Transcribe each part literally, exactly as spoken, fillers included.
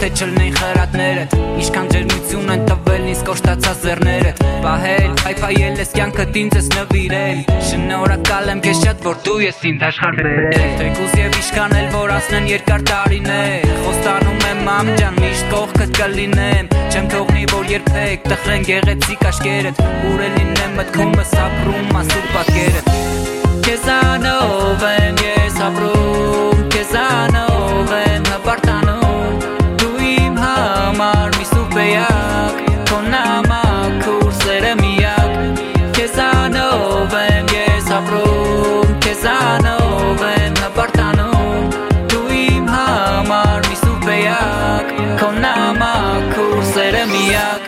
թե չլնեին խրատներդ Իշքան ջերմություն են տվել ինձ կոշտացած ձեռներդ Պահել, հայփայել ես կյանքդ ինձ ես նվիրել Շնորհակալ եմ քեզ շատ որ դու ես ինձ աշխարհ բերել Թեկուզ եւ իշքան էլ որ ասնեն երկար տարիներ Խոստանում եմ մամ ջան միշտ կողքդ կլինեմ Չեմ թողնի որ երբեք տխրեն գեղեցիկ աշկերդ Ուր էլ լինեմ մտքումս ապրում ասուր պատկերդ Քեզանով եմ ես ապրում Քեզանով եմ հպարտանում Դու իմ համար մի սուպեյակ Քո նամակ ուր սերը միակ Քեզանով եմ ես ապրում Քեզանով եմ հպարտանում Դու իմ համար մի սուպեյակ Քո նամակ ուր սերը միակ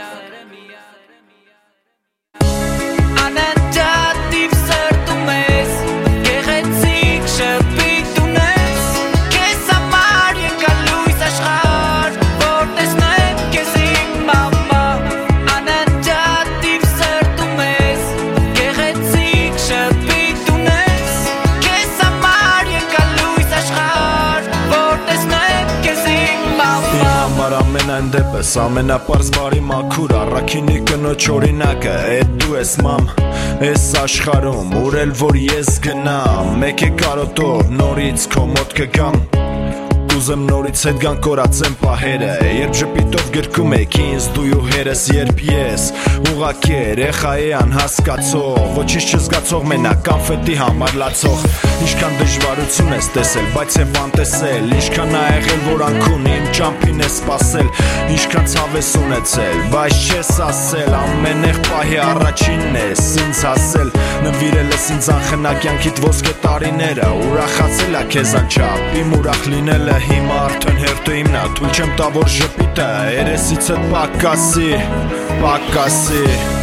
Ամենայն դեպս, ամենապարզ բարի մաքուր Առաքինի կնոջ օրինակը, էդ դու ես մամ Ես աշխարում, ուր էլ որ ես գնամ Մեկ է կարոտով, նորից քո մոտ կգամ Ուզեմ նորից հետ գան կորացեմ պահերը Երբ ժպիտով գրկում եք ինձ դու ու հերս Երբ ես ուղղակի երեխա է անհասկացող Ոչինչ չզգացող մենակ կանֆետի համար լացող Ինչքան դժվարություն ես տեսել, բայց եմ անտեսել Ինչքան ա եղել որ անքուն իմ ճամփին ես սպասել Ինչքան ցավ ես ունեցել, բայց չես ասել Ամենեղ պահի առաջինն ես ինձ ասել Նվիրել ես ինձ անխնա կյանքիդ ոսկե տարիները Ուրախացել ա քեզ անչափ, իմ ուրախ լինելը Հիմա արդեն հերթը իմն ա, թույլ չեմ տա որ ժպիտը Երեսիցդ պակասի, պակասի